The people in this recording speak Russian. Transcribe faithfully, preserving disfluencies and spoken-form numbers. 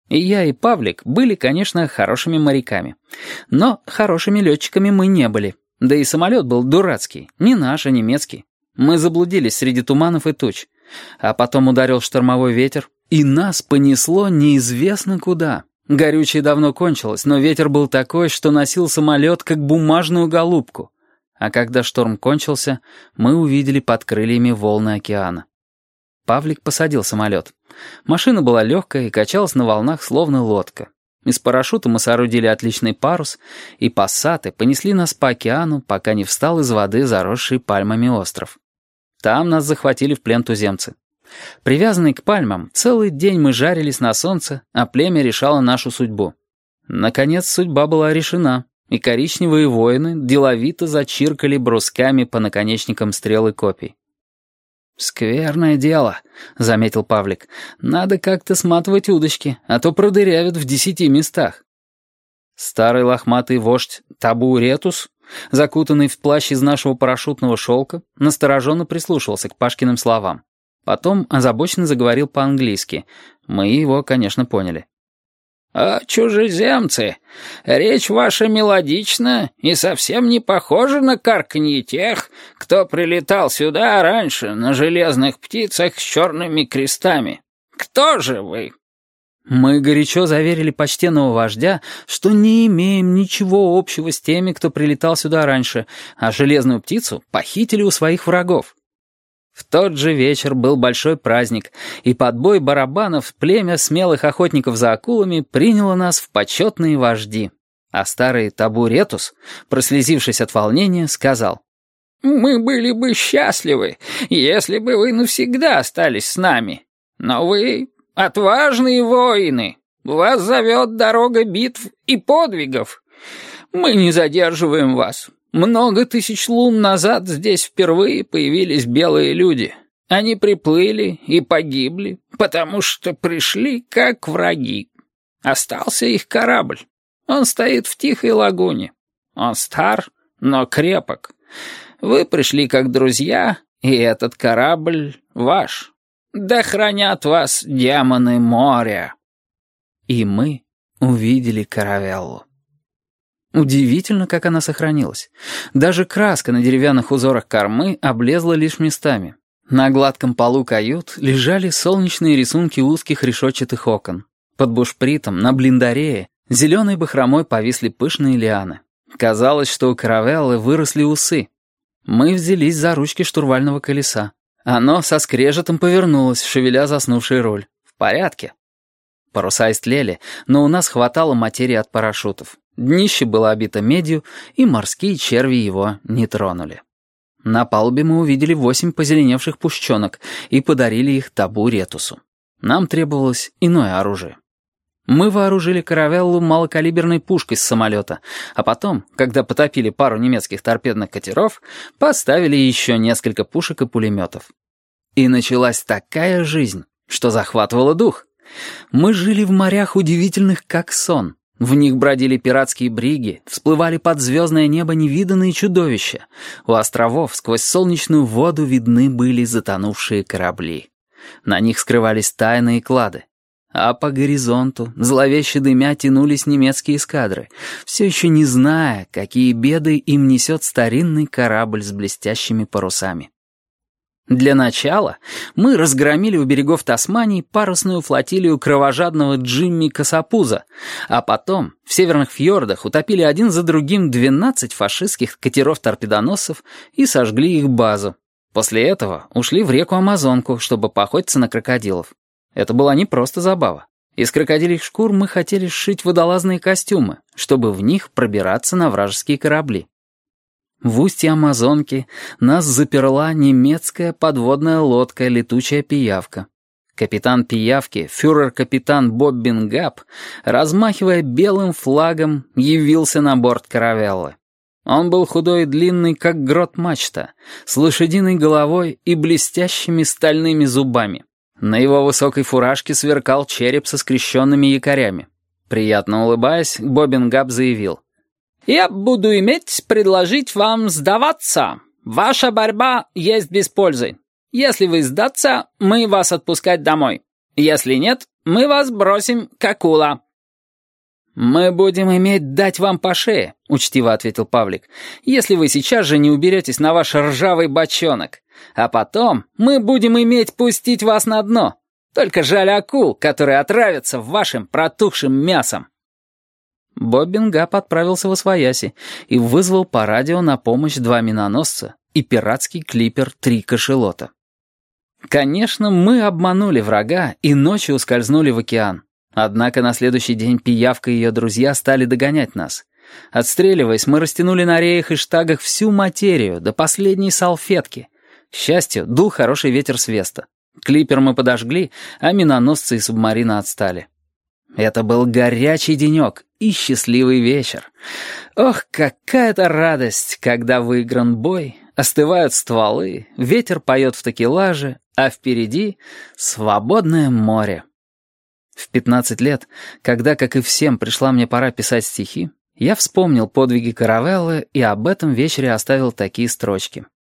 И я, и Павлик были, конечно, хорошими моряками. Но хорошими летчиками мы не были. Да и самолет был дурацкий, не наш, а немецкий. Мы заблудились среди туманов и туч. А потом ударил штормовой ветер, и нас понесло неизвестно куда. Горючее давно кончилось, но ветер был такой, что носил самолет, как бумажную голубку. А когда шторм кончился, мы увидели под крыльями волны океана. Павлик посадил самолет. Машина была легкая и качалась на волнах, словно лодка. Из парашюта мы соорудили отличный парус, и пассаты понесли нас по океану, пока не встал из воды заросший пальмами остров. Там нас захватили в плен туземцы. Привязанные к пальмам, целый день мы жарились на солнце, а племя решало нашу судьбу. Наконец судьба была решена, и коричневые воины деловито зачиркали брусками по наконечникам стрел и копий. «Скверное дело», — заметил Павлик. «Надо как-то сматывать удочки, а то продырявят в десяти местах». Старый лохматый вождь Табу Ретус, закутанный в плащ из нашего парашютного шелка, настороженно прислушивался к Пашкиным словам. Потом озабоченно заговорил по-английски. Мы его, конечно, поняли. «А чужеземцы, речь ваша мелодична и совсем не похожа на карканье тех, кто прилетал сюда раньше на железных птицах с черными крестами. Кто же вы?» Мы горячо заверили почтенного вождя, что не имеем ничего общего с теми, кто прилетал сюда раньше, а железную птицу похитили у своих врагов. В тот же вечер был большой праздник, и под бой барабанов племя смелых охотников за акулами приняло нас в почетные вожди. А старый Табу Ретус, прослезившись от волнения, сказал: «Мы были бы счастливы, если бы вы навсегда остались с нами. Но вы отважные воины, вас зовет дорога битв и подвигов. Мы не задерживаем вас». Много тысяч лун назад здесь впервые появились белые люди. Они приплыли и погибли, потому что пришли как враги. Остался их корабль. Он стоит в тихой лагуне. Он стар, но крепок. Вы пришли как друзья, и этот корабль ваш. Да хранят вас демоны моря». И мы увидели каравеллу. Удивительно, как она сохранилась. Даже краска на деревянных узорах кормы облезла лишь местами. На гладком полу кают лежали солнечные рисунки узких решетчатых окон. Под бушпритом, на блиндарее, зеленой бахромой повисли пышные лианы. Казалось, что у каравеллы выросли усы. Мы взялись за ручки штурвального колеса. Оно со скрежетом повернулось, шевеля заснувший руль. В порядке. Паруса истлели, но у нас хватало материи от парашютов. Днище было обито медью, и морские черви его не тронули. На палубе мы увидели восемь позеленевших пушченок и подарили их Табу Ретусу. Нам требовалось иное оружие. Мы вооружили каравеллу малокалиберной пушкой с самолета, а потом, когда потопили пару немецких торпедных катеров, поставили еще несколько пушек и пулеметов. И началась такая жизнь, что захватывала дух. Мы жили в морях удивительных, как сон. В них бродили пиратские бриги, всплывали под звездное небо невиданные чудовища. У островов сквозь солнечную воду видны были затонувшие корабли. На них скрывались тайные клады. А по горизонту, зловеще дымя, тянулись немецкие эскадры, все еще не зная, какие беды им несет старинный корабль с блестящими парусами. Для начала мы разгромили у берегов Тасмании парусную флотилию кровожадного Джимми Касапуза, а потом в северных фьордах утопили один за другим двенадцать фашистских катеров-торпедоносцев и сожгли их базу. После этого ушли в реку Амазонку, чтобы поохотиться на крокодилов. Это была не просто забава. Из крокодильих шкур мы хотели сшить водолазные костюмы, чтобы в них пробираться на вражеские корабли. В устье Амазонки нас заперла немецкая подводная лодка «Летучая пиявка». Капитан пиявки, фюрер-капитан Боббин Габ, размахивая белым флагом, явился на борт каравеллы. Он был худой и длинный, как грот мачта, с лошадиной головой и блестящими стальными зубами. На его высокой фуражке сверкал череп со скрещенными якорями. Приятно улыбаясь, Боббин Габ заявил: «Я буду иметь предложить вам сдаваться. Ваша борьба есть без пользы. Если вы сдаться, мы вас отпускать домой. Если нет, мы вас бросим к акула». «Мы будем иметь дать вам по шее», — учтиво ответил Павлик, «если вы сейчас же не уберетесь на ваш ржавый бочонок. А потом мы будем иметь пустить вас на дно. Только жаль акул, которые отравятся вашим протухшим мясом». Боббингап отправился в Освояси и вызвал по радио на помощь два миноносца и пиратский клипер «Три кашелота». Конечно, мы обманули врага и ночью ускользнули в океан. Однако на следующий день Пиявка и ее друзья стали догонять нас. Отстреливаясь, мы растянули на реях и штагах всю материю, до последней салфетки. К счастью, дул хороший ветер с веста. Клипер мы подожгли, а миноносцы и субмарина отстали. Это был горячий денек и счастливый вечер. Ох, какая-то радость, когда выигран бой, остывают стволы, ветер поет в такелаже, а впереди свободное море. В пятнадцать лет, когда, как и всем, пришла мне пора писать стихи, я вспомнил подвиги Каравеллы и об этом вечере оставил такие строчки.